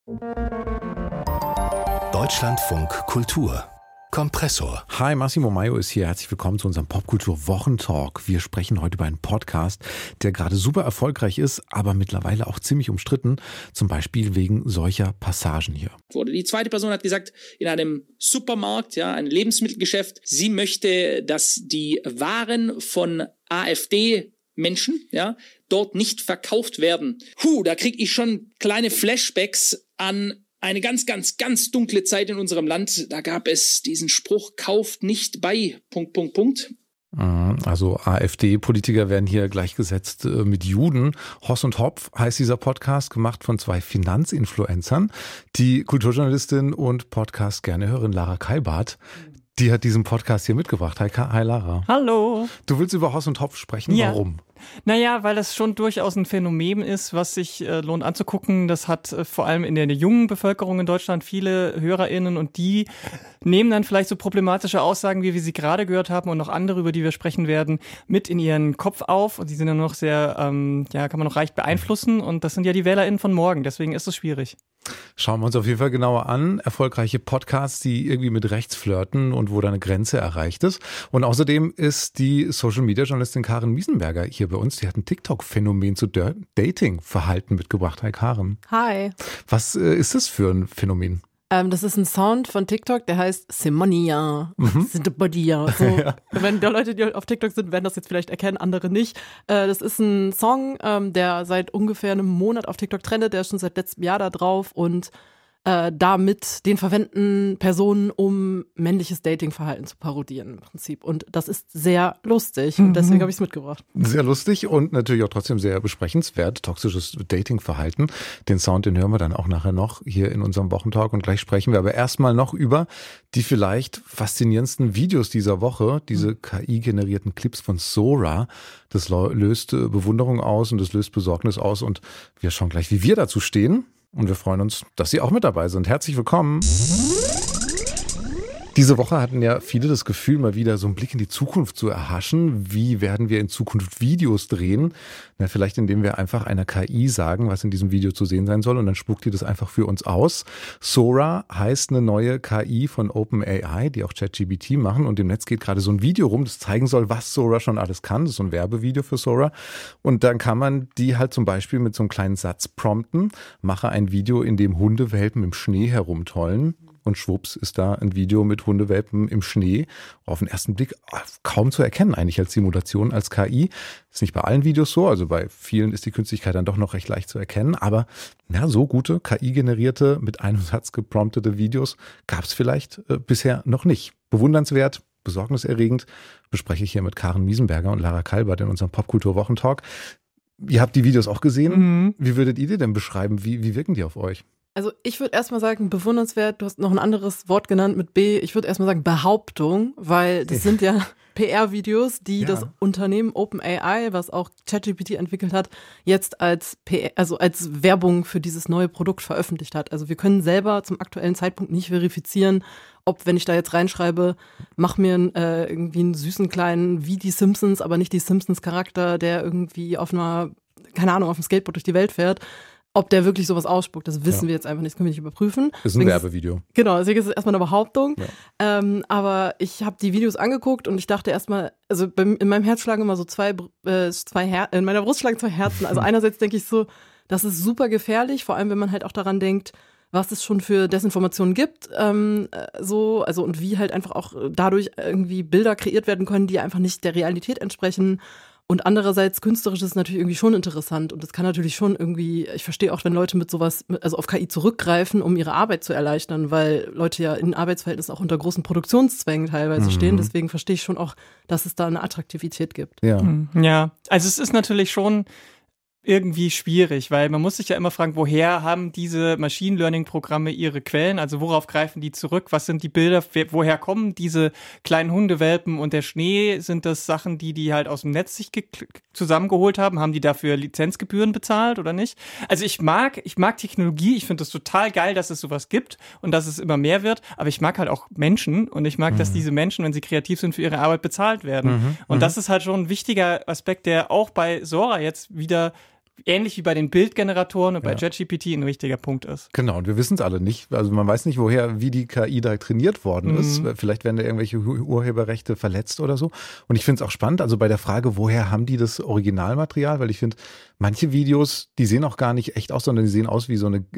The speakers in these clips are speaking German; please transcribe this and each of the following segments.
Deutschlandfunk Kultur Kompressor. Hi, Massimo Maio ist hier. Herzlich willkommen zu unserem Popkultur-Wochentalk. Wir sprechen heute über einen Podcast, der gerade super erfolgreich ist, aber mittlerweile auch ziemlich umstritten. Zum Beispiel wegen solcher Passagen hier. Die zweite Person hat gesagt, in einem Supermarkt, ein Lebensmittelgeschäft, sie möchte, dass die Waren von AfD-Menschen, dort nicht verkauft werden. Da kriege ich schon kleine Flashbacks an eine ganz, ganz, ganz dunkle Zeit in unserem Land. Da gab es diesen Spruch, kauft nicht bei ... Also AfD-Politiker werden hier gleichgesetzt mit Juden. Hoss und Hopf heißt dieser Podcast, gemacht von zwei Finanzinfluencern. Die Kulturjournalistin und Podcast-Gerne-Hörerin Lara Kalbart, die hat diesen Podcast hier mitgebracht. Hi Lara. Hallo. Du willst über Hoss und Hopf sprechen? Ja. Warum? Naja, weil das schon durchaus ein Phänomen ist, was sich lohnt anzugucken. Das hat vor allem in der jungen Bevölkerung in Deutschland viele HörerInnen und die nehmen dann vielleicht so problematische Aussagen, wie wir sie gerade gehört haben und noch andere, über die wir sprechen werden, mit in ihren Kopf auf. Und die sind dann noch sehr, kann man noch leicht beeinflussen und das sind ja die WählerInnen von morgen. Deswegen ist es schwierig. Schauen wir uns auf jeden Fall genauer an. Erfolgreiche Podcasts, die irgendwie mit rechts flirten und wo da eine Grenze erreicht ist. Und außerdem ist die Social-Media-Journalistin Karin Miesenberger hier bei uns. Die hat ein TikTok-Phänomen zu Dating-Verhalten mitgebracht. Hi Karin. Hi. Was ist das für ein Phänomen? Das ist ein Sound von TikTok, der heißt Simonia. Simonia. So. Ja. Wenn da Leute, die auf TikTok sind, werden das jetzt vielleicht erkennen, andere nicht. Das ist ein Song, der seit ungefähr einem Monat auf TikTok trendet. Der ist schon seit letztem Jahr da drauf und damit den verwenden Personen, um männliches Datingverhalten zu parodieren im Prinzip. Und das ist sehr lustig und deswegen habe ich es mitgebracht. Sehr lustig und natürlich auch trotzdem sehr besprechenswert. Toxisches Datingverhalten. Den Sound, den hören wir dann auch nachher noch hier in unserem Wochentalk und gleich sprechen wir aber erstmal noch über die vielleicht faszinierendsten Videos dieser Woche. Diese KI-generierten Clips von Sora. Das löst Bewunderung aus und das löst Besorgnis aus und wir schauen gleich, wie wir dazu stehen. Und wir freuen uns, dass Sie auch mit dabei sind. Herzlich willkommen. Diese Woche hatten ja viele das Gefühl, mal wieder so einen Blick in die Zukunft zu erhaschen. Wie werden wir in Zukunft Videos drehen? Vielleicht indem wir einfach einer KI sagen, was in diesem Video zu sehen sein soll und dann spuckt die das einfach für uns aus. Sora heißt eine neue KI von OpenAI, die auch ChatGPT machen und im Netz geht gerade so ein Video rum, das zeigen soll, was Sora schon alles kann. Das ist so ein Werbevideo für Sora und dann kann man die halt zum Beispiel mit so einem kleinen Satz prompten, mache ein Video, in dem Hundewelpen im Schnee herumtollen. Und schwupps ist da ein Video mit Hundewelpen im Schnee. Auf den ersten Blick kaum zu erkennen eigentlich als Simulation, als KI. Ist nicht bei allen Videos so, also bei vielen ist die Künstlichkeit dann doch noch recht leicht zu erkennen. Aber so gute KI-generierte, mit einem Satz gepromptete Videos gab es vielleicht bisher noch nicht. Bewundernswert, besorgniserregend, bespreche ich hier mit Karin Miesenberger und Lara Kalbart in unserem Popkultur-Wochentalk. Ihr habt die Videos auch gesehen. Wie würdet ihr die denn beschreiben? Wie wirken die auf euch? Also ich würde erstmal sagen, bewundernswert, du hast noch ein anderes Wort genannt mit B, ich würde erstmal sagen Behauptung, weil das sind ja PR-Videos, die das Unternehmen OpenAI, was auch ChatGPT entwickelt hat, jetzt als PR, also als Werbung für dieses neue Produkt veröffentlicht hat. Also wir können selber zum aktuellen Zeitpunkt nicht verifizieren, ob, wenn ich da jetzt reinschreibe, mach mir irgendwie einen süßen kleinen, wie die Simpsons, aber nicht die Simpsons-Charakter, der irgendwie auf einem Skateboard durch die Welt fährt, ob der wirklich sowas ausspuckt, das wissen wir jetzt einfach nicht, das können wir nicht überprüfen. Das ist ein Werbevideo. Genau, deswegen ist es erstmal eine Behauptung. Ja. Aber ich habe die Videos angeguckt und ich dachte erstmal, also in meinem Herz schlagen immer so in meiner Brust schlagen zwei Herzen. Also einerseits denke ich so, das ist super gefährlich, vor allem wenn man halt auch daran denkt, was es schon für Desinformationen gibt, und wie halt einfach auch dadurch irgendwie Bilder kreiert werden können, die einfach nicht der Realität entsprechen. Und andererseits, künstlerisch ist es natürlich irgendwie schon interessant und das kann natürlich schon irgendwie, ich verstehe auch, wenn Leute mit sowas, also auf KI zurückgreifen, um ihre Arbeit zu erleichtern, weil Leute ja in Arbeitsverhältnissen auch unter großen Produktionszwängen teilweise stehen, deswegen verstehe ich schon auch, dass es da eine Attraktivität gibt. Ja, also es ist natürlich schon irgendwie schwierig, weil man muss sich ja immer fragen, woher haben diese Machine Learning Programme ihre Quellen, also worauf greifen die zurück, was sind die Bilder, woher kommen diese kleinen Hundewelpen und der Schnee, sind das Sachen, die halt aus dem Netz sich zusammengeholt haben die dafür Lizenzgebühren bezahlt oder nicht? Also ich mag Technologie, ich finde das total geil, dass es sowas gibt und dass es immer mehr wird, aber ich mag halt auch Menschen und ich mag, dass diese Menschen, wenn sie kreativ sind, für ihre Arbeit bezahlt werden und das ist halt schon ein wichtiger Aspekt, der auch bei Sora jetzt wieder ähnlich wie bei den Bildgeneratoren und bei ChatGPT ein wichtiger Punkt ist. Genau, und wir wissen es alle nicht. Also man weiß nicht, wie die KI da trainiert worden ist. Vielleicht werden da irgendwelche Urheberrechte verletzt oder so. Und ich finde es auch spannend, also bei der Frage, woher haben die das Originalmaterial? Weil ich finde, manche Videos, die sehen auch gar nicht echt aus, sondern die sehen aus wie so eine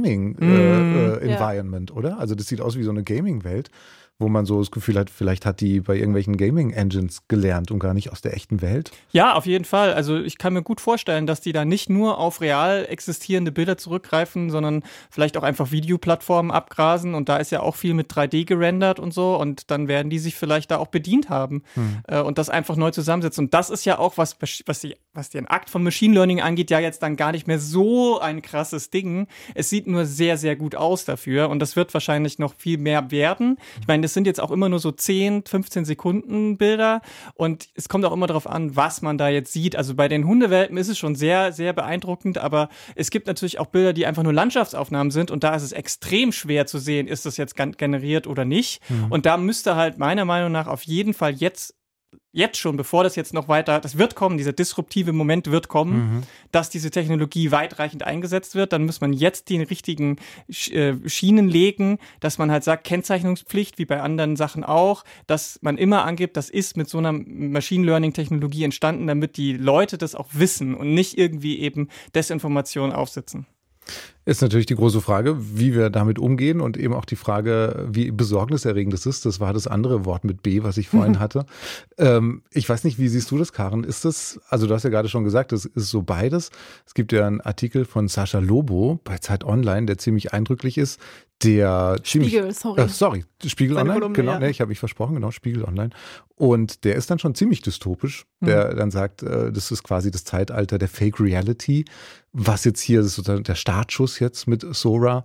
Gaming-Environment, oder? Also das sieht aus wie so eine Gaming-Welt, wo man so das Gefühl hat, vielleicht hat die bei irgendwelchen Gaming-Engines gelernt und gar nicht aus der echten Welt. Ja, auf jeden Fall. Also ich kann mir gut vorstellen, dass die da nicht nur auf real existierende Bilder zurückgreifen, sondern vielleicht auch einfach Videoplattformen abgrasen und da ist ja auch viel mit 3D gerendert und so und dann werden die sich vielleicht da auch bedient haben und das einfach neu zusammensetzen. Und das ist ja auch was den Akt von Machine Learning angeht, ja jetzt dann gar nicht mehr so ein krasses Ding. Es sieht nur sehr, sehr gut aus dafür und das wird wahrscheinlich noch viel mehr werden. Ich meine, das sind jetzt auch immer nur so 10, 15 Sekunden Bilder und es kommt auch immer darauf an, was man da jetzt sieht. Also bei den Hundewelpen ist es schon sehr, sehr beeindruckend, aber es gibt natürlich auch Bilder, die einfach nur Landschaftsaufnahmen sind und da ist es extrem schwer zu sehen, ist das jetzt generiert oder nicht. Und da müsste halt meiner Meinung nach auf jeden Fall jetzt schon, bevor das jetzt noch weiter, das wird kommen, dieser disruptive Moment wird kommen, dass diese Technologie weitreichend eingesetzt wird, dann muss man jetzt die richtigen Schienen legen, dass man halt sagt, Kennzeichnungspflicht, wie bei anderen Sachen auch, dass man immer angibt, das ist mit so einer Machine Learning Technologie entstanden, damit die Leute das auch wissen und nicht irgendwie eben Desinformation aufsitzen. Ist natürlich die große Frage, wie wir damit umgehen und eben auch die Frage, wie besorgniserregend es ist. Das war das andere Wort mit B, was ich vorhin hatte. Ich weiß nicht, wie siehst du das, Karen? Ist das, also du hast ja gerade schon gesagt, das ist so beides. Es gibt ja einen Artikel von Sascha Lobo bei Zeit Online, der ziemlich eindrücklich ist. Spiegel Online, Kolumne, genau, ja. Ne, ich habe mich versprochen, genau, Spiegel Online. Und der ist dann schon ziemlich dystopisch, der dann sagt, das ist quasi das Zeitalter der Fake Reality, was jetzt hier ist sozusagen der Startschuss jetzt mit Sora.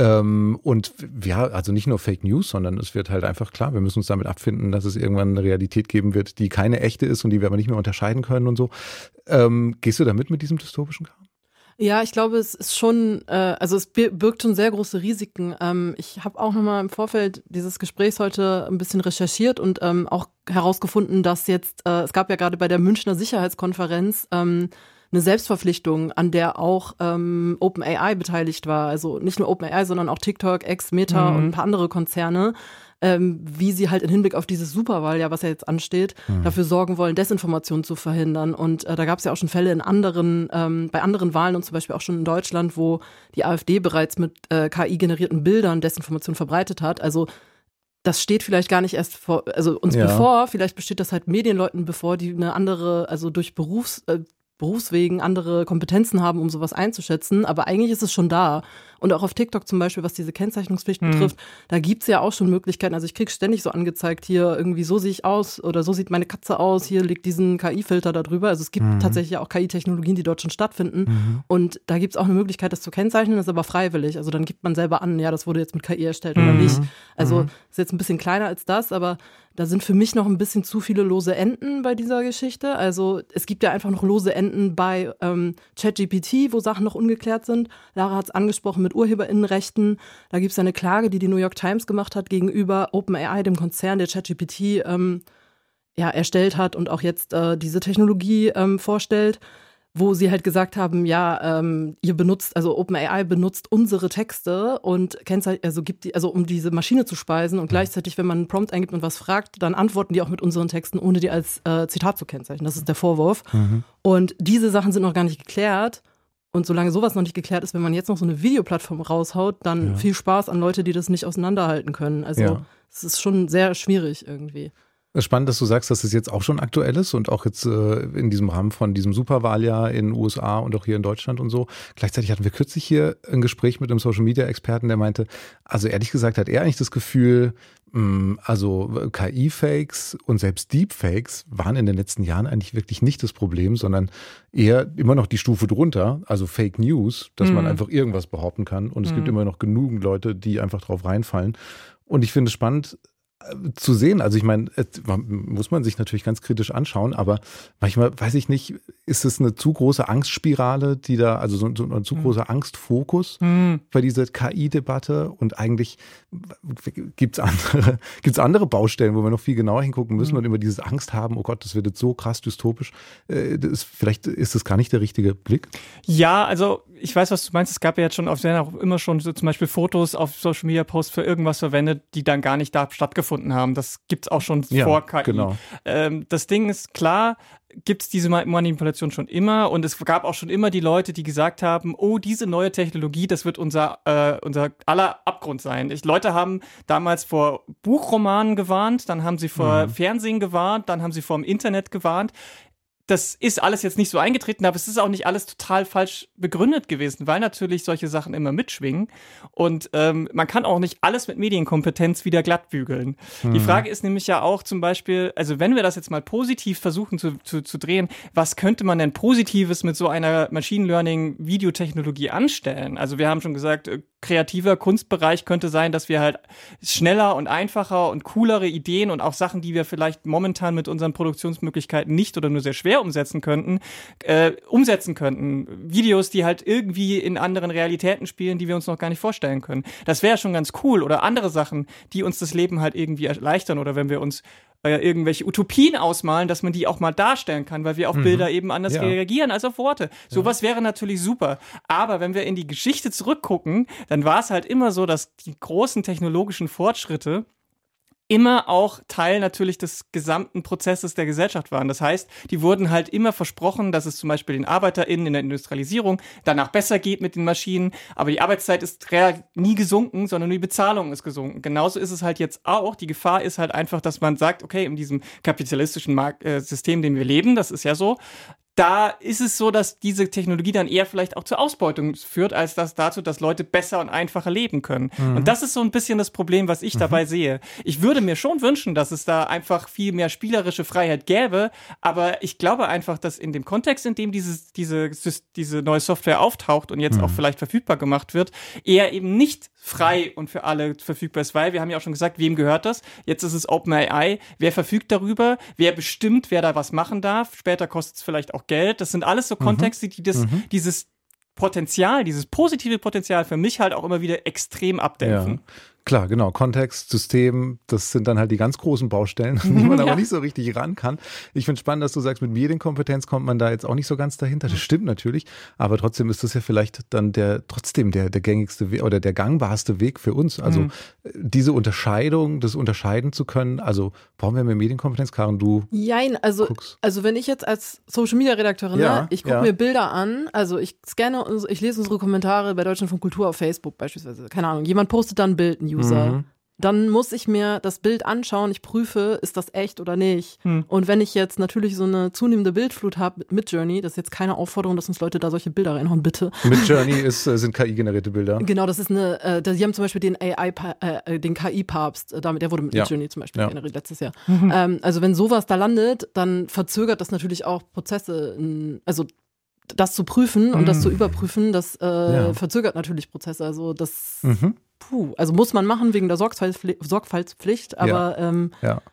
Und ja, also nicht nur Fake News, sondern es wird halt einfach klar, wir müssen uns damit abfinden, dass es irgendwann eine Realität geben wird, die keine echte ist und die wir aber nicht mehr unterscheiden können und so. Gehst du da mit diesem dystopischen Kram? Ja, ich glaube, es ist schon, also es birgt schon sehr große Risiken. Ich habe auch nochmal im Vorfeld dieses Gesprächs heute ein bisschen recherchiert und auch herausgefunden, dass jetzt, es gab ja gerade bei der Münchner Sicherheitskonferenz eine Selbstverpflichtung, an der auch OpenAI beteiligt war. Also nicht nur OpenAI, sondern auch TikTok, X, Meta und ein paar andere Konzerne, wie sie halt im Hinblick auf dieses Superwahljahr, was ja jetzt ansteht, dafür sorgen wollen, Desinformation zu verhindern. Und da gab es ja auch schon Fälle bei anderen Wahlen und zum Beispiel auch schon in Deutschland, wo die AfD bereits mit KI-generierten Bildern Desinformation verbreitet hat. Also das steht vielleicht gar nicht erst bevor, vielleicht besteht das halt Medienleuten bevor, die eine andere, also durch Berufswegen andere Kompetenzen haben, um sowas einzuschätzen. Aber eigentlich ist es schon da. Und auch auf TikTok zum Beispiel, was diese Kennzeichnungspflicht betrifft, da gibt's ja auch schon Möglichkeiten. Also ich krieg ständig so angezeigt, hier irgendwie so sehe ich aus oder so sieht meine Katze aus, hier liegt diesen KI-Filter da drüber. Also es gibt tatsächlich auch KI-Technologien, die dort schon stattfinden. Und da gibt's auch eine Möglichkeit, das zu kennzeichnen, das ist aber freiwillig. Also dann gibt man selber an, ja, das wurde jetzt mit KI erstellt oder nicht. Also ist jetzt ein bisschen kleiner als das, aber da sind für mich noch ein bisschen zu viele lose Enden bei dieser Geschichte. Also es gibt ja einfach noch lose Enden bei ChatGPT, wo Sachen noch ungeklärt sind. Lara hat es angesprochen mit UrheberInnenrechten. Da gibt es ja eine Klage, die New York Times gemacht hat gegenüber OpenAI, dem Konzern, der ChatGPT erstellt hat und auch jetzt diese Technologie vorstellt, wo sie halt gesagt haben, ja, OpenAI benutzt unsere Texte und um diese Maschine zu speisen und gleichzeitig, wenn man einen Prompt eingibt und was fragt, dann antworten die auch mit unseren Texten, ohne die als Zitat zu kennzeichnen. Das ist der Vorwurf. Und diese Sachen sind noch gar nicht geklärt. Und solange sowas noch nicht geklärt ist, wenn man jetzt noch so eine Videoplattform raushaut, dann viel Spaß an Leute, die das nicht auseinanderhalten können. Also es ist schon sehr schwierig irgendwie. Spannend, dass du sagst, dass es jetzt auch schon aktuell ist und auch jetzt in diesem Rahmen von diesem Superwahljahr in den USA und auch hier in Deutschland und so. Gleichzeitig hatten wir kürzlich hier ein Gespräch mit einem Social-Media-Experten, der meinte, also ehrlich gesagt hat er eigentlich das Gefühl, also KI-Fakes und selbst Deepfakes waren in den letzten Jahren eigentlich wirklich nicht das Problem, sondern eher immer noch die Stufe drunter, also Fake News, dass man einfach irgendwas behaupten kann und es gibt immer noch genügend Leute, die einfach drauf reinfallen. Und ich finde es spannend, zu sehen. Also ich meine, muss man sich natürlich ganz kritisch anschauen, aber manchmal, weiß ich nicht, ist es eine zu große Angstspirale, die da, also so ein zu großer Angstfokus bei dieser KI-Debatte, und eigentlich gibt's andere Baustellen, wo wir noch viel genauer hingucken müssen und immer dieses Angst haben, oh Gott, das wird jetzt so krass dystopisch. Vielleicht ist das gar nicht der richtige Blick. Ja, also ich weiß, was du meinst. Es gab ja jetzt schon auch immer schon so zum Beispiel Fotos auf Social Media Posts für irgendwas verwendet, die dann gar nicht da stattgefunden haben. Das gibt's auch schon vor KI. Genau. Das Ding ist klar, gibt's diese Manipulation schon immer, und es gab auch schon immer die Leute, die gesagt haben, oh, diese neue Technologie, das wird unser aller Abgrund sein. Leute haben damals vor Buchromanen gewarnt, dann haben sie vor Fernsehen gewarnt, dann haben sie vor dem Internet gewarnt. Das ist alles jetzt nicht so eingetreten, aber es ist auch nicht alles total falsch begründet gewesen, weil natürlich solche Sachen immer mitschwingen, und man kann auch nicht alles mit Medienkompetenz wieder glattbügeln. Die Frage ist nämlich ja auch zum Beispiel, also wenn wir das jetzt mal positiv versuchen zu drehen, was könnte man denn Positives mit so einer Machine Learning Videotechnologie anstellen? Also wir haben schon gesagt, kreativer Kunstbereich könnte sein, dass wir halt schneller und einfacher und coolere Ideen und auch Sachen, die wir vielleicht momentan mit unseren Produktionsmöglichkeiten nicht oder nur sehr schwer umsetzen könnten. Videos, die halt irgendwie in anderen Realitäten spielen, die wir uns noch gar nicht vorstellen können. Das wäre schon ganz cool. Oder andere Sachen, die uns das Leben halt irgendwie erleichtern. Oder wenn wir uns irgendwelche Utopien ausmalen, dass man die auch mal darstellen kann, weil wir auf Bilder eben anders reagieren als auf Worte. Sowas wäre natürlich super. Aber wenn wir in die Geschichte zurückgucken, dann war es halt immer so, dass die großen technologischen Fortschritte immer auch Teil natürlich des gesamten Prozesses der Gesellschaft waren. Das heißt, die wurden halt immer versprochen, dass es zum Beispiel den ArbeiterInnen in der Industrialisierung danach besser geht mit den Maschinen, aber die Arbeitszeit ist nie gesunken, sondern nur die Bezahlung ist gesunken. Genauso ist es halt jetzt auch. Die Gefahr ist halt einfach, dass man sagt, okay, in diesem kapitalistischen System, in dem wir leben, das ist ja so, da ist es so, dass diese Technologie dann eher vielleicht auch zur Ausbeutung führt, als dazu, dass Leute besser und einfacher leben können. Und das ist so ein bisschen das Problem, was ich dabei sehe. Ich würde mir schon wünschen, dass es da einfach viel mehr spielerische Freiheit gäbe, aber ich glaube einfach, dass in dem Kontext, in dem diese neue Software auftaucht und jetzt auch vielleicht verfügbar gemacht wird, eher eben nicht frei und für alle verfügbar ist, weil wir haben ja auch schon gesagt, wem gehört das? Jetzt ist es OpenAI. Wer verfügt darüber? Wer bestimmt, wer da was machen darf? Später kostet es vielleicht auch Geld. Das sind alles so Kontexte, die dieses Potenzial, dieses positive Potenzial für mich halt auch immer wieder extrem abdämpfen. Ja. Klar, genau. Kontext, System, das sind dann halt die ganz großen Baustellen, an die man aber nicht so richtig ran kann. Ich finde es spannend, dass du sagst, mit Medienkompetenz kommt man da jetzt auch nicht so ganz dahinter. Das stimmt natürlich, aber trotzdem ist das ja vielleicht dann der gängigste Weg oder der gangbarste Weg für uns. Also diese Unterscheidung, das unterscheiden zu können, also brauchen wir mehr Medienkompetenz, Karin, du Jein, also wenn ich jetzt als Social-Media-Redakteurin, ich gucke mir Bilder an, also ich scanne, ich lese unsere Kommentare bei Deutschlandfunk Kultur auf Facebook beispielsweise, keine Ahnung, jemand postet dann ein Bild, ein User. Dann muss ich mir das Bild anschauen, ich prüfe, ist das echt oder nicht. Und wenn ich jetzt natürlich so eine zunehmende Bildflut habe mit Midjourney, das ist jetzt keine Aufforderung, dass uns Leute da solche Bilder reinhauen, bitte. Midjourney sind KI-generierte Bilder. Genau, das ist die haben zum Beispiel den KI-Papst, der wurde mit Midjourney zum Beispiel generiert letztes Jahr. Also wenn sowas da landet, dann verzögert das natürlich auch Prozesse, also das zu prüfen und das zu überprüfen, das verzögert natürlich Prozesse. Also das also muss man machen wegen der Sorgfaltspflicht, aber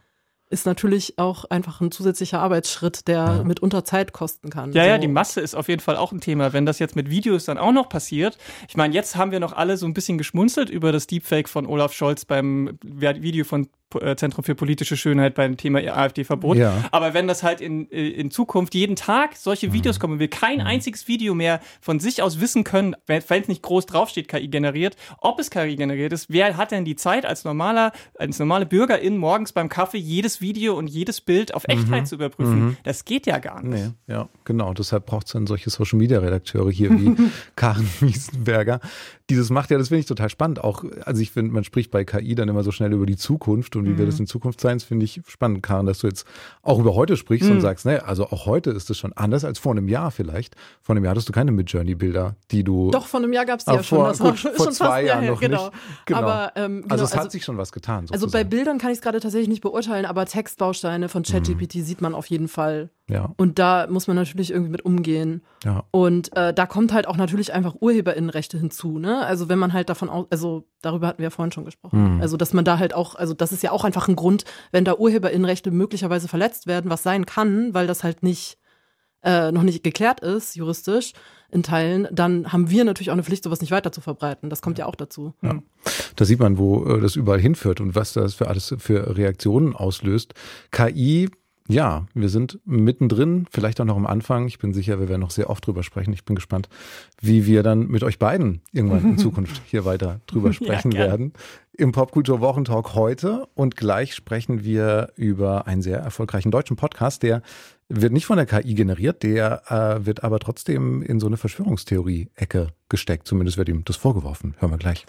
ist natürlich auch einfach ein zusätzlicher Arbeitsschritt, der mitunter Zeit kosten kann. Ja, die Masse ist auf jeden Fall auch ein Thema. Wenn das jetzt mit Videos dann auch noch passiert, ich meine, jetzt haben wir noch alle so ein bisschen geschmunzelt über das Deepfake von Olaf Scholz beim Video von Zentrum für politische Schönheit beim Thema AfD-Verbot. Ja. Aber wenn das halt in Zukunft jeden Tag solche Videos kommen, wir kein einziges Video mehr von sich aus wissen können, wenn es nicht groß draufsteht, KI generiert, ob es KI generiert ist, wer hat denn die Zeit als normale Bürgerin morgens beim Kaffee jedes Video und jedes Bild auf Echtheit zu überprüfen? Das geht ja gar nicht. Nee, ja, genau. Deshalb braucht es dann solche Social-Media-Redakteure hier wie Karin Miesenberger. Das finde ich total spannend. Auch, also ich finde, man spricht bei KI dann immer so schnell über die Zukunft und wie wird es in Zukunft sein, das finde ich spannend, Karin, dass du jetzt auch über heute sprichst und sagst, also auch heute ist es schon anders als vor einem Jahr vielleicht. Vor einem Jahr hattest du keine Midjourney-Bilder, die du... Doch, vor einem Jahr gab es die ja schon. Das war vor 2 Jahren noch nicht. Genau. Aber, also es hat sich schon was getan. Sozusagen. Also bei Bildern kann ich es gerade tatsächlich nicht beurteilen, aber Textbausteine von ChatGPT sieht man auf jeden Fall Ja. Und da muss man natürlich irgendwie mit umgehen. Ja. Und da kommt halt auch natürlich einfach UrheberInnenrechte hinzu, ne? Also wenn man halt davon darüber hatten wir ja vorhin schon gesprochen. Also dass man da halt auch, also das ist ja auch einfach ein Grund, wenn da UrheberInnenrechte möglicherweise verletzt werden, was sein kann, weil das halt noch nicht geklärt ist, juristisch in Teilen, dann haben wir natürlich auch eine Pflicht, sowas nicht weiter zu verbreiten. Das kommt ja auch dazu. Ja. Da sieht man, wo das überall hinführt und was das für alles für Reaktionen auslöst. KI, ja, wir sind mittendrin, vielleicht auch noch am Anfang. Ich bin sicher, wir werden noch sehr oft drüber sprechen. Ich bin gespannt, wie wir dann mit euch beiden irgendwann in Zukunft hier weiter drüber sprechen werden. Im Popkultur-Wochentalk heute. Und gleich sprechen wir über einen sehr erfolgreichen deutschen Podcast, der wird nicht von der KI generiert, der wird aber trotzdem in so eine Verschwörungstheorie-Ecke gesteckt. Zumindest wird ihm das vorgeworfen. Hören wir gleich.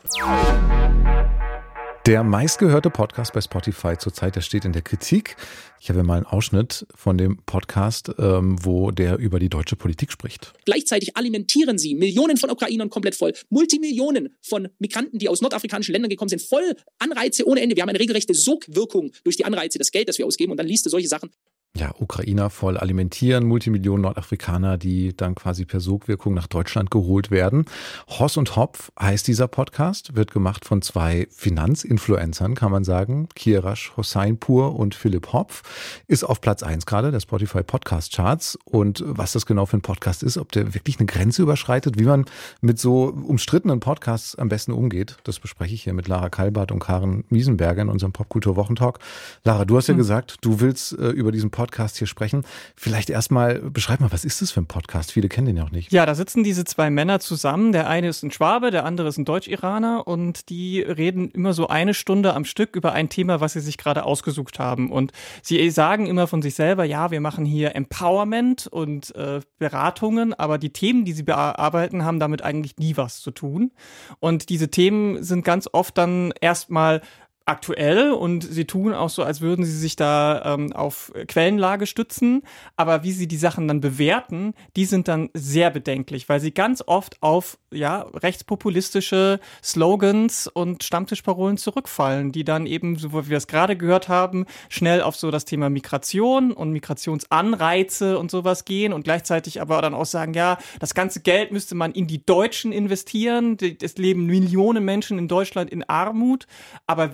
Der meistgehörte Podcast bei Spotify zurzeit, der steht in der Kritik. Ich habe mal einen Ausschnitt von dem Podcast, wo der über die deutsche Politik spricht. Gleichzeitig alimentieren sie Millionen von Ukrainern komplett voll, Multimillionen von Migranten, die aus nordafrikanischen Ländern gekommen sind, voll Anreize ohne Ende. Wir haben eine regelrechte Sogwirkung durch die Anreize, das Geld, das wir ausgeben, und dann liest du solche Sachen. Ja, Ukrainer voll alimentieren, Multimillionen Nordafrikaner, die dann quasi per Sogwirkung nach Deutschland geholt werden. Hoss und Hopf heißt dieser Podcast, wird gemacht von zwei Finanzinfluencern, kann man sagen. Kirash Hossainpur und Philipp Hopf, ist auf Platz 1 gerade der Spotify Podcast Charts. Und was das genau für ein Podcast ist, ob der wirklich eine Grenze überschreitet, wie man mit so umstrittenen Podcasts am besten umgeht, das bespreche ich hier mit Lara Kalbart und Karen Miesenberger in unserem Popkultur-Wochentalk. Lara, du hast ja gesagt, du willst über diesen Podcast hier sprechen. Vielleicht erstmal beschreib mal, was ist das für ein Podcast? Viele kennen den ja auch nicht. Ja, da sitzen diese zwei Männer zusammen. Der eine ist ein Schwabe, der andere ist ein Deutsch-Iraner und die reden immer so eine Stunde am Stück über ein Thema, was sie sich gerade ausgesucht haben. Und sie sagen immer von sich selber, ja, wir machen hier Empowerment und Beratungen, aber die Themen, die sie bearbeiten, haben damit eigentlich nie was zu tun. Und diese Themen sind ganz oft dann erstmal aktuell und sie tun auch so, als würden sie sich da auf Quellenlage stützen, aber wie sie die Sachen dann bewerten, die sind dann sehr bedenklich, weil sie ganz oft auf rechtspopulistische Slogans und Stammtischparolen zurückfallen, die dann eben, so wie wir es gerade gehört haben, schnell auf so das Thema Migration und Migrationsanreize und sowas gehen und gleichzeitig aber dann auch sagen, ja, das ganze Geld müsste man in die Deutschen investieren, es leben Millionen Menschen in Deutschland in Armut, aber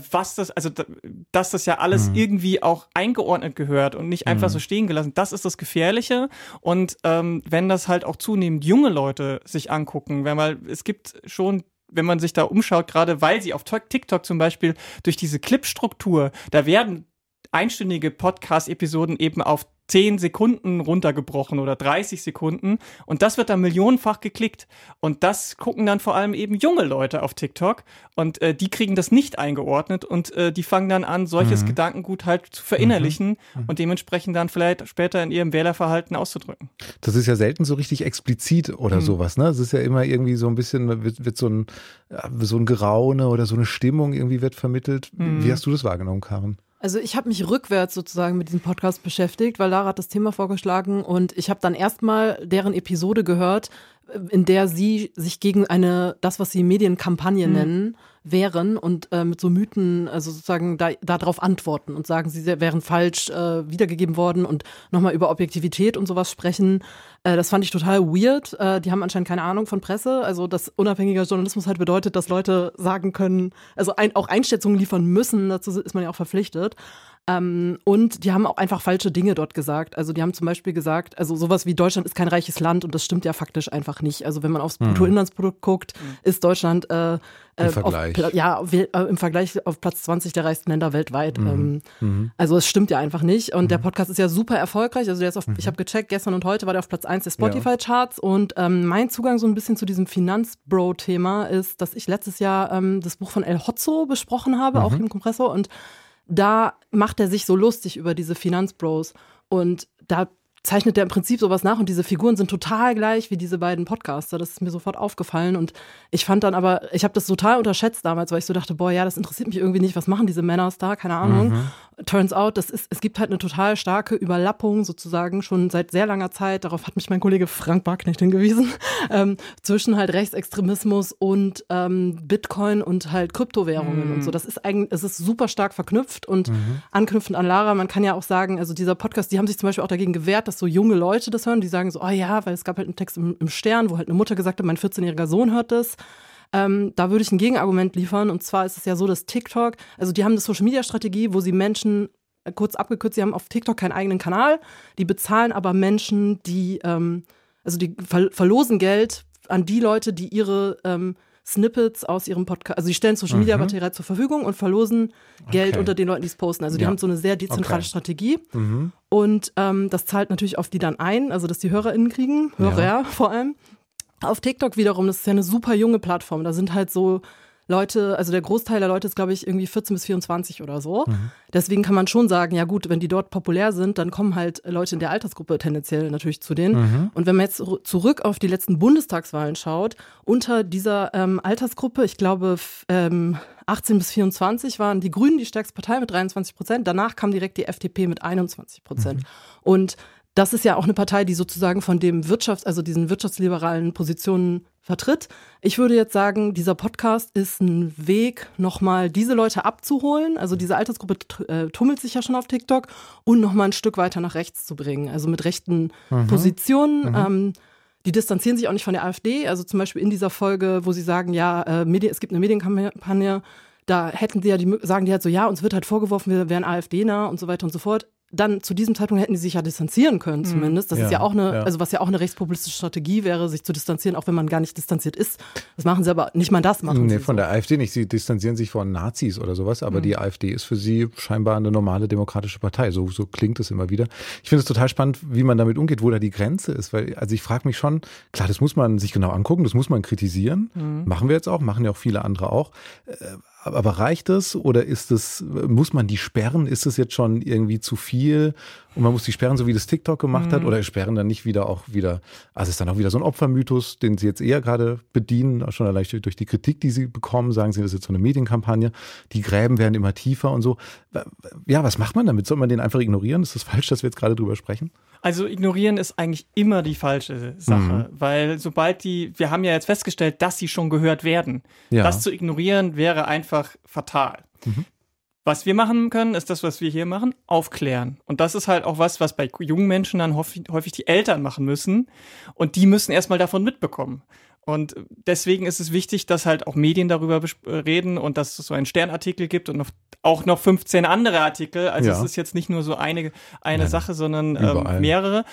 dass das ja alles irgendwie auch eingeordnet gehört und nicht einfach so stehen gelassen, das ist das Gefährliche. Und wenn das halt auch zunehmend junge Leute sich angucken, weil es gibt schon, wenn man sich da umschaut, gerade weil sie auf TikTok zum Beispiel durch diese Clipstruktur, da werden einstündige Podcast-Episoden eben auf 10 Sekunden runtergebrochen oder 30 Sekunden und das wird dann millionenfach geklickt und das gucken dann vor allem eben junge Leute auf TikTok und die kriegen das nicht eingeordnet und die fangen dann an, solches Gedankengut halt zu verinnerlichen und dementsprechend dann vielleicht später in ihrem Wählerverhalten auszudrücken. Das ist ja selten so richtig explizit oder sowas, ne? Es ist ja immer irgendwie so ein bisschen, wird so ein Geraune oder so eine Stimmung irgendwie wird vermittelt. Wie hast du das wahrgenommen, Karen? Also ich habe mich rückwärts sozusagen mit diesem Podcast beschäftigt, weil Lara hat das Thema vorgeschlagen und ich habe dann erstmal deren Episode gehört, in der sie sich gegen das, was sie Medienkampagne nennen, wehren und mit so Mythen, also sozusagen darauf antworten und sagen, sie wären falsch wiedergegeben worden und nochmal über Objektivität und sowas sprechen. Das fand ich total weird. Die haben anscheinend keine Ahnung von Presse. Also dass unabhängiger Journalismus halt bedeutet, dass Leute sagen können, also auch Einschätzungen liefern müssen, dazu ist man ja auch verpflichtet. Und die haben auch einfach falsche Dinge dort gesagt. Also die haben zum Beispiel gesagt, also sowas wie Deutschland ist kein reiches Land und das stimmt ja faktisch einfach nicht. Also wenn man aufs Bruttoinlandsprodukt guckt, ist Deutschland im Vergleich. Im Vergleich auf Platz 20 der reichsten Länder weltweit. Also es stimmt ja einfach nicht. Und der Podcast ist ja super erfolgreich. Also der ist ich habe gecheckt, gestern und heute war der auf Platz 1 der Spotify-Charts. Und mein Zugang so ein bisschen zu diesem Finanzbro-Thema ist, dass ich letztes Jahr das Buch von El Hotzo besprochen habe, auch im Kompressor. Und da macht er sich so lustig über diese Finanzbros. Und da zeichnet er im Prinzip sowas nach und diese Figuren sind total gleich wie diese beiden Podcaster. Das ist mir sofort aufgefallen und ich fand dann aber, ich habe das total unterschätzt damals, weil ich so dachte, boah, ja, das interessiert mich irgendwie nicht, was machen diese Männer da, keine Ahnung. turns out, es gibt halt eine total starke Überlappung sozusagen schon seit sehr langer Zeit, darauf hat mich mein Kollege Frank Barknecht hingewiesen, zwischen halt Rechtsextremismus und Bitcoin und halt Kryptowährungen und so. Das ist eigentlich, es ist super stark verknüpft und anknüpfend an Lara, man kann ja auch sagen, also dieser Podcast, die haben sich zum Beispiel auch dagegen gewehrt, dass so junge Leute das hören, die sagen so, oh ja, weil es gab halt einen Text im Stern, wo halt eine Mutter gesagt hat, mein 14-jähriger Sohn hört das. Da würde ich ein Gegenargument liefern. Und zwar ist es ja so, dass TikTok, also die haben eine Social-Media-Strategie, wo sie Menschen, kurz abgekürzt, sie haben auf TikTok keinen eigenen Kanal, die bezahlen aber Menschen, die verlosen Geld an die Leute, die ihre Snippets aus ihrem Podcast, also die stellen Social-Media-Material zur Verfügung und verlosen Geld unter den Leuten, die es posten. Also die haben so eine sehr dezentrale Strategie. Und das zahlt natürlich auf die dann ein, also dass die HörerInnen kriegen, Hörer vor allem. Auf TikTok wiederum, das ist ja eine super junge Plattform, da sind halt so Leute, also der Großteil der Leute ist, glaube ich, irgendwie 14 bis 24 oder so. Deswegen kann man schon sagen, ja gut, wenn die dort populär sind, dann kommen halt Leute in der Altersgruppe tendenziell natürlich zu denen. Und wenn man jetzt zurück auf die letzten Bundestagswahlen schaut, unter dieser Altersgruppe, ich glaube 18 bis 24 waren die Grünen die stärkste Partei mit 23%, danach kam direkt die FDP mit 21%. Und das ist ja auch eine Partei, die sozusagen von dem also diesen wirtschaftsliberalen Positionen vertritt. Ich würde jetzt sagen, dieser Podcast ist ein Weg, nochmal diese Leute abzuholen. Also diese Altersgruppe tummelt sich ja schon auf TikTok und nochmal ein Stück weiter nach rechts zu bringen. Also mit rechten Positionen. Die distanzieren sich auch nicht von der AfD. Also zum Beispiel in dieser Folge, wo sie sagen, ja, es gibt eine Medienkampagne, da hätten sie ja sagen die halt so, ja, uns wird halt vorgeworfen, wir wären AfD-nah und so weiter und so fort. Dann zu diesem Zeitpunkt hätten die sich ja distanzieren können zumindest. Das ist ja auch also was ja auch eine rechtspopulistische Strategie wäre, sich zu distanzieren, auch wenn man gar nicht distanziert ist. Das machen sie aber, nicht mal das machen sie. Nee, von der AfD nicht. Sie distanzieren sich von Nazis oder sowas, aber die AfD ist für sie scheinbar eine normale demokratische Partei. So klingt es immer wieder. Ich finde es total spannend, wie man damit umgeht, wo da die Grenze ist, weil, also ich frage mich schon, klar, das muss man sich genau angucken, das muss man kritisieren. Machen wir jetzt auch, machen ja auch viele andere auch. Aber reicht es oder muss man die sperren? Ist es jetzt schon irgendwie zu viel und man muss die sperren, so wie das TikTok gemacht hat? Oder sperren dann nicht also ist dann auch wieder so ein Opfermythos, den sie jetzt eher gerade bedienen, schon allein durch die Kritik, die sie bekommen, sagen sie, das ist jetzt so eine Medienkampagne. Die Gräben werden immer tiefer und so. Ja, was macht man damit? Soll man den einfach ignorieren? Ist das falsch, dass wir jetzt gerade drüber sprechen? Also ignorieren ist eigentlich immer die falsche Sache, weil wir haben ja jetzt festgestellt, dass sie schon gehört werden. Ja. Das zu ignorieren wäre einfach fatal. Was wir machen können, ist das, was wir hier machen, aufklären. Und das ist halt auch was bei jungen Menschen dann häufig die Eltern machen müssen. Und die müssen erstmal davon mitbekommen. Und deswegen ist es wichtig, dass halt auch Medien darüber reden und dass es so einen Sternartikel gibt und auch noch 15 andere Artikel. Also es ist jetzt nicht nur so eine Sache, sondern mehrere.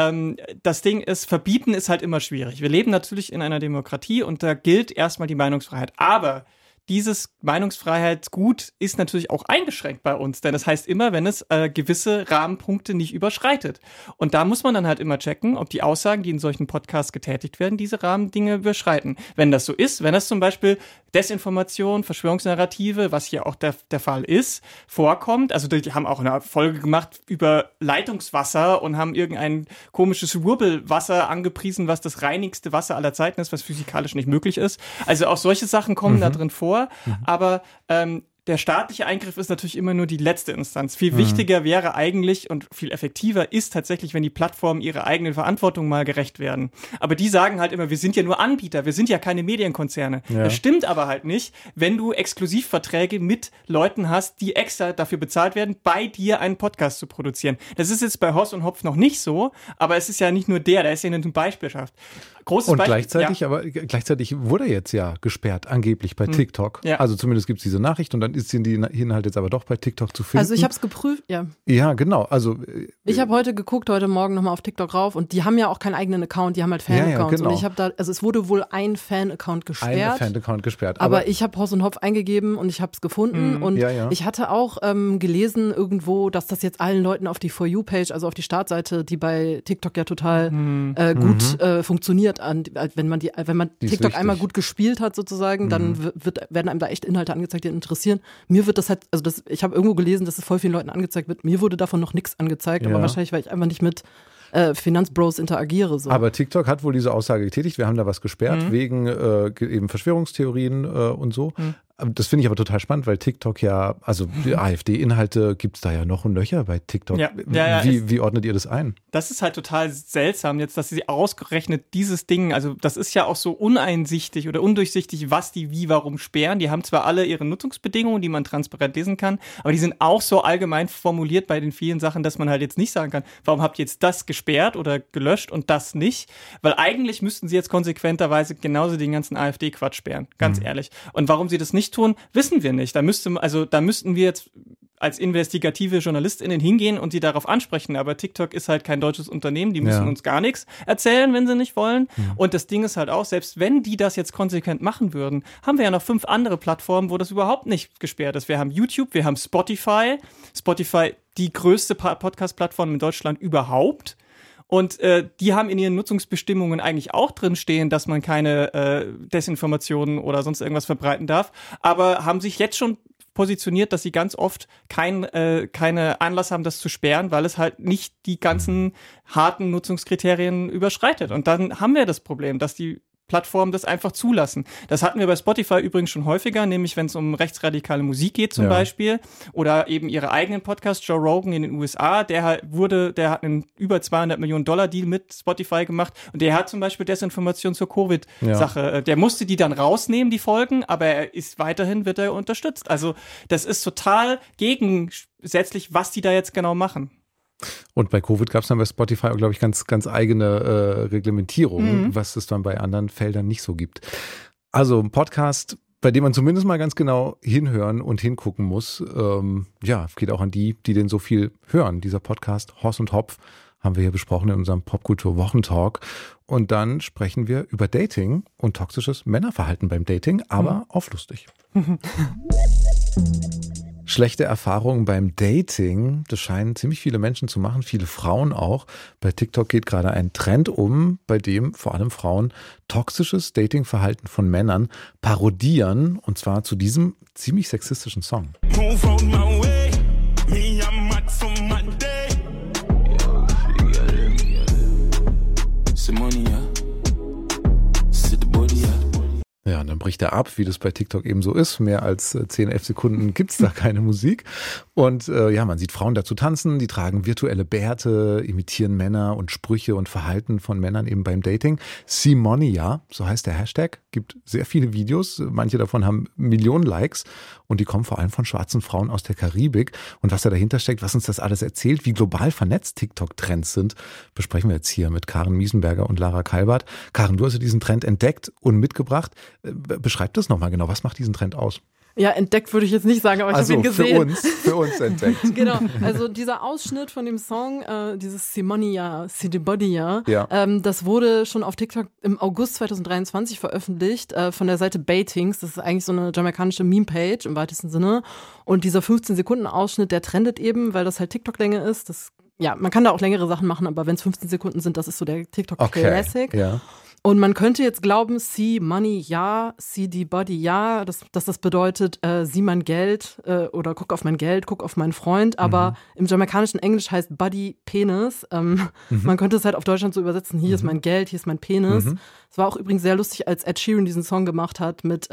Das Ding ist, verbieten ist halt immer schwierig. Wir leben natürlich in einer Demokratie und da gilt erstmal die Meinungsfreiheit. Aber dieses Meinungsfreiheitsgut ist natürlich auch eingeschränkt bei uns, denn das heißt immer, wenn es gewisse Rahmenpunkte nicht überschreitet. Und da muss man dann halt immer checken, ob die Aussagen, die in solchen Podcasts getätigt werden, diese Rahmendinge überschreiten. Wenn das so ist, wenn das zum Beispiel Desinformation, Verschwörungsnarrative, was hier auch der Fall ist, vorkommt, also die haben auch eine Folge gemacht über Leitungswasser und haben irgendein komisches Rurbelwasser angepriesen, was das reinigste Wasser aller Zeiten ist, was physikalisch nicht möglich ist. Also auch solche Sachen kommen da drin vor. Aber der staatliche Eingriff ist natürlich immer nur die letzte Instanz. Viel wichtiger wäre eigentlich und viel effektiver ist tatsächlich, wenn die Plattformen ihrer eigenen Verantwortung mal gerecht werden. Aber die sagen halt immer, wir sind ja nur Anbieter, wir sind ja keine Medienkonzerne. Ja. Das stimmt aber halt nicht, wenn du Exklusivverträge mit Leuten hast, die extra dafür bezahlt werden, bei dir einen Podcast zu produzieren. Das ist jetzt bei Horst und Hopf noch nicht so, aber es ist ja nicht nur der ist ja eine Beispielschaft. Großes Beispiel. Gleichzeitig wurde er jetzt ja gesperrt, angeblich bei TikTok. Ja. Also zumindest gibt es diese Nachricht und dann ist die Inhalt jetzt aber doch bei TikTok zu finden. Also ich habe es geprüft, ja. Ja, genau. Also ich habe heute Morgen nochmal auf TikTok rauf und die haben ja auch keinen eigenen Account, die haben halt Fan-Accounts. Ja, genau. Und ich habe es wurde wohl ein Fan-Account gesperrt. Aber ich habe Horst und Hopf eingegeben und ich habe es gefunden und ich hatte auch gelesen irgendwo, dass das jetzt allen Leuten auf die For You-Page, also auf die Startseite, die bei TikTok ja total gut funktioniert, wenn man TikTok einmal gut gespielt hat sozusagen, dann werden einem da echt Inhalte angezeigt, die interessieren. Mir wird das halt, ich habe irgendwo gelesen, dass es voll vielen Leuten angezeigt wird. Mir wurde davon noch nichts angezeigt, aber wahrscheinlich, weil ich einfach nicht mit Finanzbros interagiere. So. Aber TikTok hat wohl diese Aussage getätigt, wir haben da was gesperrt wegen eben Verschwörungstheorien und so. Das finde ich aber total spannend, weil TikTok ja, also die AfD-Inhalte gibt es da ja noch und nöcher bei TikTok. Ja, wie ordnet ihr das ein? Das ist halt total seltsam jetzt, dass sie ausgerechnet dieses Ding, also das ist ja auch so uneinsichtig oder undurchsichtig, was die wie warum sperren. Die haben zwar alle ihre Nutzungsbedingungen, die man transparent lesen kann, aber die sind auch so allgemein formuliert bei den vielen Sachen, dass man halt jetzt nicht sagen kann, warum habt ihr jetzt das gesperrt oder gelöscht und das nicht? Weil eigentlich müssten sie jetzt konsequenterweise genauso den ganzen AfD-Quatsch sperren, ganz ehrlich. Und warum sie das nicht tun, wissen wir nicht. Da müssten wir jetzt als investigative JournalistInnen hingehen und sie darauf ansprechen. Aber TikTok ist halt kein deutsches Unternehmen. Die müssen uns gar nichts erzählen, wenn sie nicht wollen. Und das Ding ist halt auch, selbst wenn die das jetzt konsequent machen würden, haben wir ja noch 5 andere Plattformen, wo das überhaupt nicht gesperrt ist. Wir haben YouTube, wir haben Spotify. Spotify, die größte Podcast-Plattform in Deutschland überhaupt. Und die haben in ihren Nutzungsbestimmungen eigentlich auch drin stehen, dass man keine Desinformationen oder sonst irgendwas verbreiten darf, aber haben sich jetzt schon positioniert, dass sie ganz oft keine Anlass haben, das zu sperren, weil es halt nicht die ganzen harten Nutzungskriterien überschreitet. Und dann haben wir das Problem, dass die Plattformen das einfach zulassen. Das hatten wir bei Spotify übrigens schon häufiger, nämlich wenn es um rechtsradikale Musik geht zum Beispiel oder eben ihre eigenen Podcasts. Joe Rogan in den USA, der hat einen über $200 Millionen Deal mit Spotify gemacht und der hat zum Beispiel Desinformation zur Covid-Sache. Der musste die dann rausnehmen, die Folgen, aber wird er unterstützt. Also das ist total gegensätzlich, was die da jetzt genau machen. Und bei Covid gab es dann bei Spotify, glaube ich, ganz, ganz eigene Reglementierungen, was es dann bei anderen Feldern nicht so gibt. Also ein Podcast, bei dem man zumindest mal ganz genau hinhören und hingucken muss. Geht auch an die den so viel hören. Dieser Podcast Hoss und Hopf haben wir hier besprochen in unserem Popkultur-Wochentalk. Und dann sprechen wir über Dating und toxisches Männerverhalten beim Dating, aber auf lustig. Schlechte Erfahrungen beim Dating, das scheinen ziemlich viele Menschen zu machen, viele Frauen auch. Bei TikTok geht gerade ein Trend bei dem vor allem Frauen toxisches Datingverhalten von Männern parodieren, und zwar zu diesem ziemlich sexistischen Song. Ja, und dann bricht er ab, wie das bei TikTok eben so ist. Mehr als 10, 11 Sekunden gibt's da keine Musik. Und man sieht Frauen dazu tanzen, die tragen virtuelle Bärte, imitieren Männer und Sprüche und Verhalten von Männern eben beim Dating. Simonia, so heißt der Hashtag, gibt sehr viele Videos. Manche davon haben Millionen Likes und die kommen vor allem von schwarzen Frauen aus der Karibik. Und was da dahinter steckt, was uns das alles erzählt, wie global vernetzt TikTok-Trends sind, besprechen wir jetzt hier mit Karen Miesenberger und Lara Kalbert. Karen, du hast diesen Trend entdeckt und mitgebracht. Beschreib das nochmal genau. Was macht diesen Trend aus? Ja, entdeckt würde ich jetzt nicht sagen, aber ich habe ihn gesehen. Für uns entdeckt. Genau, also dieser Ausschnitt von dem Song, dieses Simonia, Sidibodia, das wurde schon auf TikTok im August 2023 veröffentlicht, von der Seite Baitings. Das ist eigentlich so eine jamaikanische Meme-Page im weitesten Sinne. Und dieser 15-Sekunden-Ausschnitt, der trendet eben, weil das halt TikTok-Länge ist. Man kann da auch längere Sachen machen, aber wenn es 15 Sekunden sind, das ist so der TikTok-Classic. Okay, ja. Und man könnte jetzt glauben, see money, ja, see the body, ja, dass das bedeutet, sieh mein Geld oder guck auf mein Geld, guck auf meinen Freund. Aber im jamaikanischen Englisch heißt Body Penis. Man könnte es halt auf Deutschland so übersetzen, hier ist mein Geld, hier ist mein Penis. Es war auch übrigens sehr lustig, als Ed Sheeran diesen Song gemacht hat mit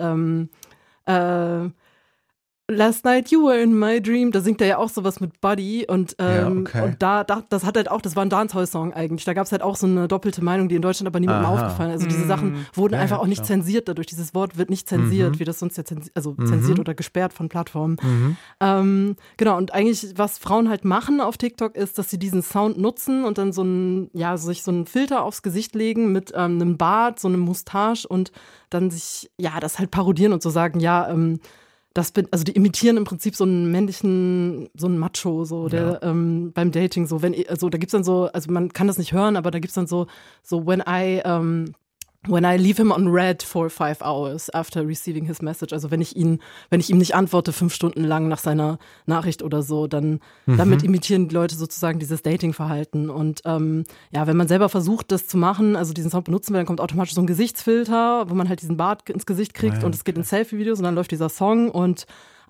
Last night you were in my dream, da singt er ja auch sowas mit Buddy und das hat halt auch, das war ein Dancehall-Song eigentlich, da gab es halt auch so eine doppelte Meinung, die in Deutschland aber niemandem aufgefallen. Also diese Sachen wurden einfach auch nicht zensiert dadurch, dieses Wort wird nicht zensiert, wie das sonst ja zensiert oder gesperrt von Plattformen. Genau, und eigentlich, was Frauen halt machen auf TikTok ist, dass sie diesen Sound nutzen und dann sich so einen Filter aufs Gesicht legen mit einem Bart, so einem Moustache und dann sich, das halt parodieren und so sagen, die imitieren im Prinzip so einen männlichen, so einen Macho, so, der beim Dating so, da gibt's dann so, also man kann das nicht hören, aber da gibt's dann so when I leave him on red for 5 hours after receiving his message, also wenn ich ihm nicht antworte 5 Stunden lang nach seiner Nachricht oder so, dann damit imitieren die Leute sozusagen dieses Dating-Verhalten und wenn man selber versucht, das zu machen, also diesen Sound benutzen will, dann kommt automatisch so ein Gesichtsfilter, wo man halt diesen Bart ins Gesicht kriegt und es geht in Selfie-Videos und dann läuft dieser Song und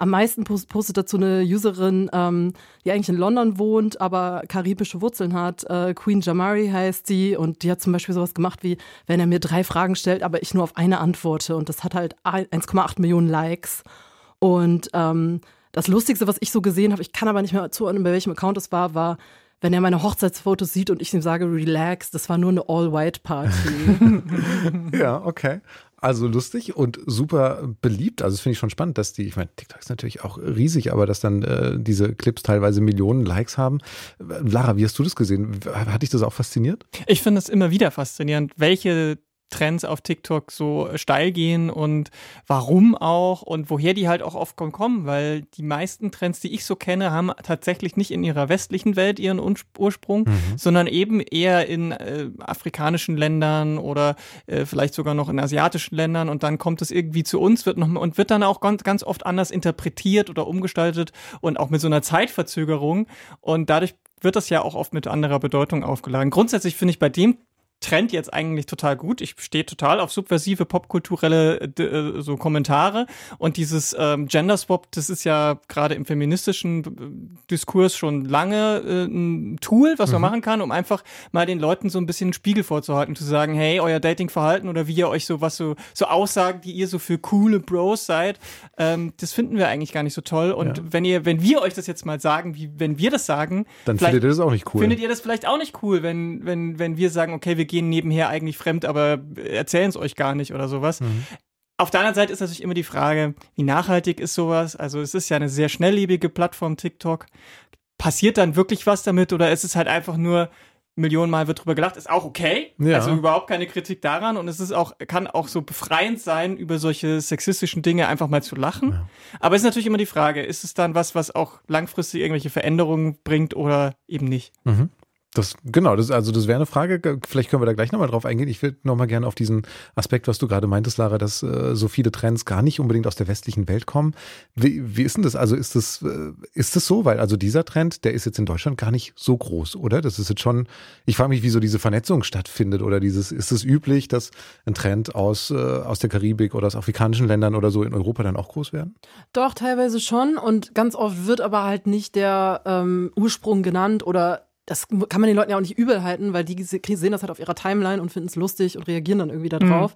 am meisten postet dazu eine Userin, die eigentlich in London wohnt, aber karibische Wurzeln hat. Queen Jamari heißt sie und die hat zum Beispiel sowas gemacht wie, wenn er mir 3 Fragen stellt, aber ich nur auf eine antworte. Und das hat halt 1,8 Millionen Likes. Und das Lustigste, was ich so gesehen habe, ich kann aber nicht mehr zuordnen, bei welchem Account es war, wenn er meine Hochzeitsfotos sieht und ich ihm sage, relax, das war nur eine All-White-Party. Ja, okay. Also lustig und super beliebt. Also das finde ich schon spannend, dass ich meine, TikTok ist natürlich auch riesig, aber dass dann diese Clips teilweise Millionen Likes haben. Lara, wie hast du das gesehen? Hat dich das auch fasziniert? Ich finde es immer wieder faszinierend, welche Trends auf TikTok so steil gehen und warum auch und woher die halt auch oft kommen, weil die meisten Trends, die ich so kenne, haben tatsächlich nicht in ihrer westlichen Welt ihren Ursprung, sondern eben eher in afrikanischen Ländern oder vielleicht sogar noch in asiatischen Ländern und dann kommt es irgendwie zu uns wird dann auch ganz oft anders interpretiert oder umgestaltet und auch mit so einer Zeitverzögerung und dadurch wird das ja auch oft mit anderer Bedeutung aufgeladen. Grundsätzlich finde ich bei dem Trend jetzt eigentlich total gut. Ich stehe total auf subversive, popkulturelle so Kommentare und dieses Gender Swap, das ist ja gerade im feministischen Diskurs schon lange ein Tool, was man machen kann, um einfach mal den Leuten so ein bisschen einen Spiegel vorzuhalten, zu sagen, hey, euer Datingverhalten oder wie ihr euch so Aussagen, die ihr so für coole Bros seid, das finden wir eigentlich gar nicht so toll und wenn wir euch das jetzt mal sagen, wie wenn wir das sagen, dann findet ihr das auch nicht cool. Findet ihr das vielleicht auch nicht cool, wenn wir sagen, okay, wir gehen nebenher eigentlich fremd, aber erzählen es euch gar nicht oder sowas. Auf der anderen Seite ist natürlich immer die Frage, wie nachhaltig ist sowas? Also es ist ja eine sehr schnelllebige Plattform, TikTok. Passiert dann wirklich was damit oder ist es halt einfach nur Millionenmal wird drüber gelacht, ist auch okay. Ja. Also überhaupt keine Kritik daran und es ist kann auch so befreiend sein, über solche sexistischen Dinge einfach mal zu lachen. Ja. Aber es ist natürlich immer die Frage, ist es dann was auch langfristig irgendwelche Veränderungen bringt oder eben nicht? Das wäre eine Frage, vielleicht können wir da gleich nochmal drauf eingehen. Ich will nochmal gerne auf diesen Aspekt, was du gerade meintest, Lara, dass so viele Trends gar nicht unbedingt aus der westlichen Welt kommen. Wie ist denn das? Also ist das so? Weil also dieser Trend, der ist jetzt in Deutschland gar nicht so groß, oder? Das ist jetzt schon, ich frage mich, wie so diese Vernetzung stattfindet oder ist es üblich, dass ein Trend aus der Karibik oder aus afrikanischen Ländern oder so in Europa dann auch groß werden? Doch, teilweise schon und ganz oft wird aber halt nicht der Ursprung genannt oder das kann man den Leuten ja auch nicht übel halten, weil die sehen das halt auf ihrer Timeline und finden es lustig und reagieren dann irgendwie da drauf.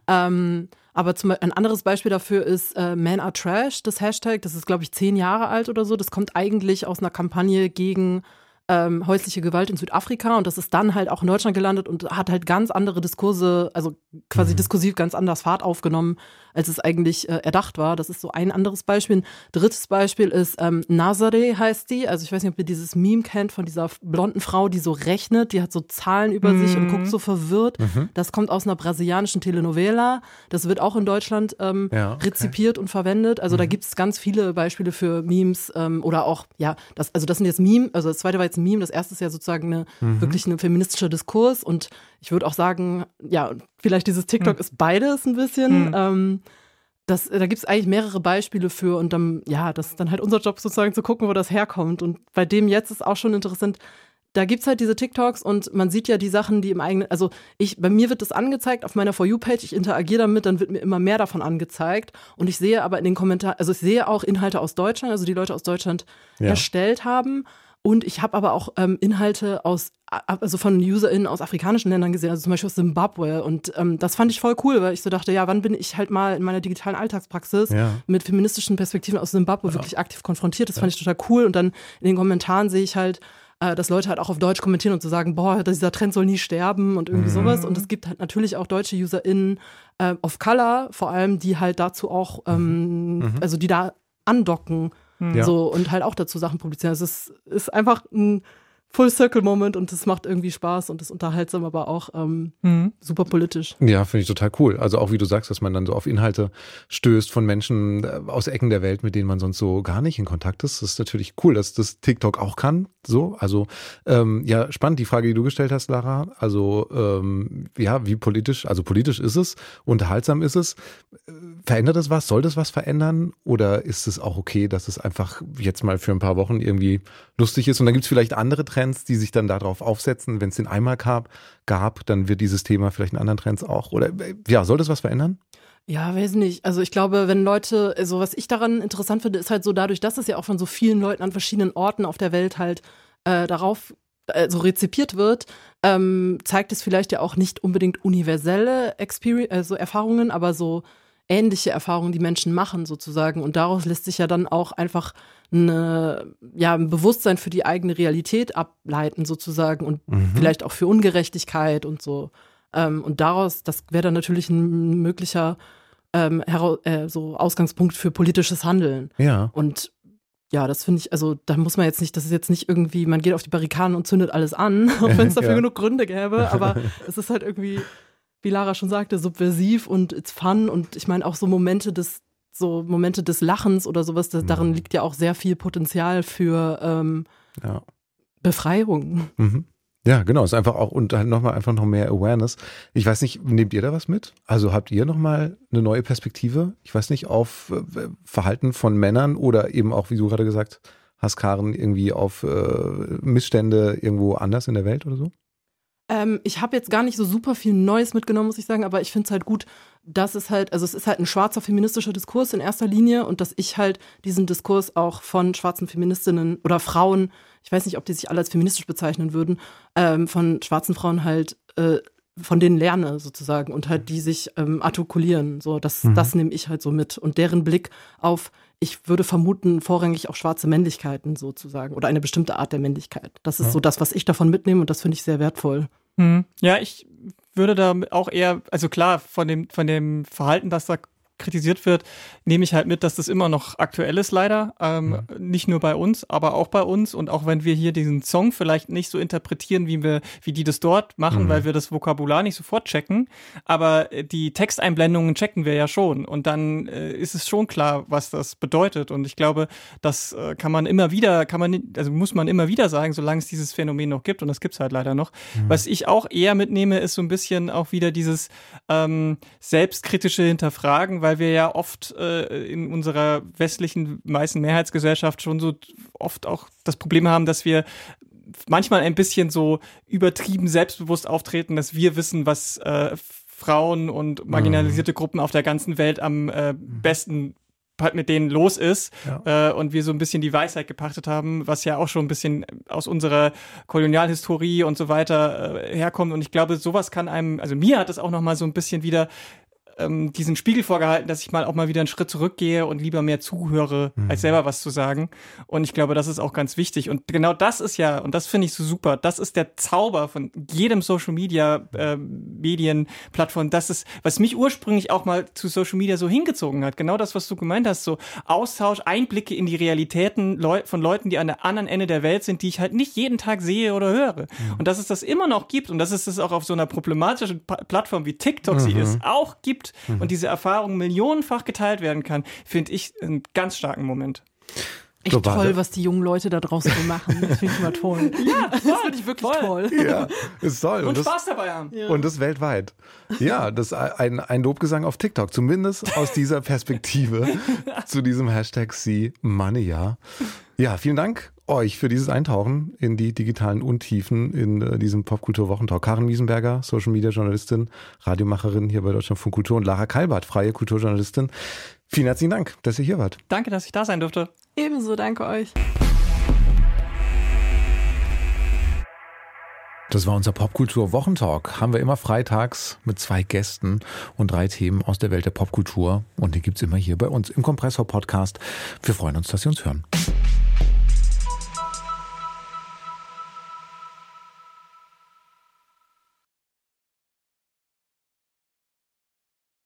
Aber ein anderes Beispiel dafür ist Men Are Trash, das Hashtag. Das ist, glaube ich, 10 Jahre alt oder so. Das kommt eigentlich aus einer Kampagne gegen häusliche Gewalt in Südafrika und das ist dann halt auch in Deutschland gelandet und hat halt ganz andere Diskurse, also quasi diskursiv ganz anders Fahrt aufgenommen, als es eigentlich erdacht war. Das ist so ein anderes Beispiel. Ein drittes Beispiel ist Nazare heißt die. Also ich weiß nicht, ob ihr dieses Meme kennt von dieser blonden Frau, die so rechnet. Die hat so Zahlen über sich und guckt so verwirrt. Das kommt aus einer brasilianischen Telenovela. Das wird auch in Deutschland rezipiert und verwendet. Also da gibt es ganz viele Beispiele für Memes oder auch, das sind jetzt Meme, also das zweite war jetzt ein Meme, das erste ist ja sozusagen wirklich ein feministischer Diskurs und ich würde auch sagen, vielleicht dieses TikTok ist beides ein bisschen. Da gibt es eigentlich mehrere Beispiele für und dann, das ist dann halt unser Job sozusagen zu gucken, wo das herkommt. Und bei dem jetzt ist auch schon interessant, da gibt es halt diese TikToks und man sieht ja die Sachen, die im eigenen, also bei mir wird das angezeigt auf meiner For You-Page, ich interagiere damit, dann wird mir immer mehr davon angezeigt und ich sehe aber in den Kommentaren, also ich sehe auch Inhalte aus Deutschland, also die Leute aus Deutschland erstellt haben. Und ich habe aber auch Inhalte von UserInnen aus afrikanischen Ländern gesehen, also zum Beispiel aus Zimbabwe. Und das fand ich voll cool, weil ich so dachte, wann bin ich halt mal in meiner digitalen Alltagspraxis mit feministischen Perspektiven aus Zimbabwe wirklich aktiv konfrontiert. Das fand ich total cool. Und dann in den Kommentaren sehe ich halt, dass Leute halt auch auf Deutsch kommentieren und zu sagen, dieser Trend soll nie sterben und irgendwie sowas. Und es gibt halt natürlich auch deutsche UserInnen of Color, vor allem, die halt dazu auch, also die da andocken. So, und halt auch dazu Sachen publizieren. Also es ist einfach ein Full-Circle-Moment und es macht irgendwie Spaß und ist unterhaltsam, aber auch super politisch. Ja, finde ich total cool. Also auch wie du sagst, dass man dann so auf Inhalte stößt von Menschen aus Ecken der Welt, mit denen man sonst so gar nicht in Kontakt ist. Das ist natürlich cool, dass das TikTok auch kann. So, also spannend die Frage, die du gestellt hast, Lara. Also wie politisch ist es, unterhaltsam ist es. Verändert das was? Soll das was verändern? Oder ist es auch okay, dass es einfach jetzt mal für ein paar Wochen irgendwie lustig ist? Und dann gibt es vielleicht andere Trends, die sich dann darauf aufsetzen. Wenn es den einmal gab, dann wird dieses Thema vielleicht in anderen Trends auch. Oder soll das was verändern? Ja, weiß nicht. Also ich glaube, wenn Leute, also was ich daran interessant finde, ist halt so dadurch, dass es ja auch von so vielen Leuten an verschiedenen Orten auf der Welt halt darauf so rezipiert wird, zeigt es vielleicht ja auch nicht unbedingt universelle Erfahrungen, aber so ähnliche Erfahrungen, die Menschen machen sozusagen. Und daraus lässt sich ja dann auch einfach ein Bewusstsein für die eigene Realität ableiten sozusagen und vielleicht auch für Ungerechtigkeit und so. Und daraus, das wäre dann natürlich ein möglicher so Ausgangspunkt für politisches Handeln. Ja. Und ja, das finde ich, also da muss man jetzt nicht, das ist jetzt nicht irgendwie, man geht auf die Barrikaden und zündet alles an, auch wenn es dafür genug Gründe gäbe, aber es ist halt irgendwie, wie Lara schon sagte, subversiv und it's fun und ich meine auch so Momente des Lachens oder sowas, darin liegt ja auch sehr viel Potenzial für Befreiung. Mhm. Ja, genau, ist einfach auch und halt nochmal einfach noch mehr Awareness. Ich weiß nicht, nehmt ihr da was mit? Also habt ihr nochmal eine neue Perspektive? Ich weiß nicht, auf Verhalten von Männern oder eben auch, wie du gerade gesagt hast, Karen, irgendwie auf Missstände irgendwo anders in der Welt oder so? Ich habe jetzt gar nicht so super viel Neues mitgenommen, muss ich sagen, aber ich finde es halt gut, dass es halt, also es ist halt ein schwarzer feministischer Diskurs in erster Linie und dass ich halt diesen Diskurs auch von schwarzen Feministinnen oder Frauen, ich weiß nicht, ob die sich alle als feministisch bezeichnen würden, von schwarzen Frauen halt von denen lerne sozusagen und halt die sich artikulieren. So, das nehme ich halt so mit und deren Blick auf, ich würde vermuten, vorrangig auch schwarze Männlichkeiten sozusagen oder eine bestimmte Art der Männlichkeit. Das ist so das, was ich davon mitnehme und das finde ich sehr wertvoll. Ja, ich würde da auch eher, also klar, von dem Verhalten, das da kritisiert wird, nehme ich halt mit, dass das immer noch aktuell ist leider. Nicht nur bei uns, aber auch bei uns. Und auch wenn wir hier diesen Song vielleicht nicht so interpretieren, wie die das dort machen, weil wir das Vokabular nicht sofort checken. Aber die Texteinblendungen checken wir ja schon. Und dann ist es schon klar, was das bedeutet. Und ich glaube, das muss man immer wieder sagen, solange es dieses Phänomen noch gibt. Und das gibt es halt leider noch. Was ich auch eher mitnehme, ist so ein bisschen auch wieder dieses selbstkritische Hinterfragen, weil wir ja oft in unserer westlichen, meisten Mehrheitsgesellschaft schon so oft auch das Problem haben, dass wir manchmal ein bisschen so übertrieben selbstbewusst auftreten, dass wir wissen, was Frauen und marginalisierte Gruppen auf der ganzen Welt am besten halt mit denen los ist und wir so ein bisschen die Weisheit gepachtet haben, was ja auch schon ein bisschen aus unserer Kolonialhistorie und so weiter herkommt und ich glaube, sowas kann einem, also mir hat es auch nochmal so ein bisschen wieder diesen Spiegel vorgehalten, dass ich auch mal wieder einen Schritt zurückgehe und lieber mehr zuhöre, als selber was zu sagen. Und ich glaube, das ist auch ganz wichtig. Und genau das ist ja, und das finde ich so super, das ist der Zauber von jedem Social Media Medienplattform. Das ist, was mich ursprünglich auch mal zu Social Media so hingezogen hat. Genau das, was du gemeint hast, so Austausch, Einblicke in die Realitäten von Leuten, die an der anderen Ende der Welt sind, die ich halt nicht jeden Tag sehe oder höre. Und dass es das immer noch gibt und dass es das auch auf so einer problematischen Plattform wie TikTok sie ist, auch gibt und diese Erfahrung millionenfach geteilt werden kann, finde ich einen ganz starken Moment. Echt toll, was die jungen Leute da draußen so machen. Das finde ich immer toll. Ja, das finde ich wirklich toll. Ja, ist toll. Und Spaß dabei haben. Ja. Und das weltweit. Ja, das ist ein Lobgesang auf TikTok. Zumindest aus dieser Perspektive zu diesem Hashtag #SeeMoney. Ja, vielen Dank euch für dieses Eintauchen in die digitalen Untiefen in diesem Popkultur-Wochentalk. Karen Miesenberger, Social-Media-Journalistin, Radiomacherin hier bei Deutschlandfunk Kultur und Lara Kalbert, freie Kulturjournalistin. Vielen herzlichen Dank, dass ihr hier wart. Danke, dass ich da sein durfte. Ebenso, danke euch. Das war unser Popkultur-Wochentalk. Haben wir immer freitags mit 2 Gästen und 3 Themen aus der Welt der Popkultur. Und die gibt's immer hier bei uns im Kompressor-Podcast. Wir freuen uns, dass Sie uns hören.